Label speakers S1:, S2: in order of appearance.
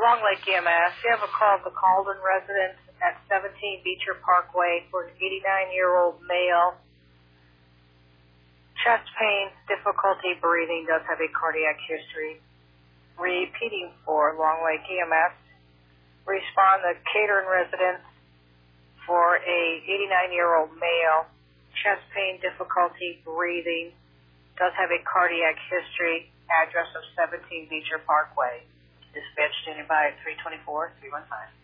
S1: Long Lake EMS, you have a call of the Calden residence at 17 Beecher Parkway for an 89-year-old male. Chest pain, difficulty breathing, does have a cardiac history. Repeating for Long Lake EMS. Respond to Catern residence for a 89-year-old male. Chest pain, difficulty breathing, does have a cardiac history. Address of 17 Beecher Parkway. Dispatch standing by at 324-315.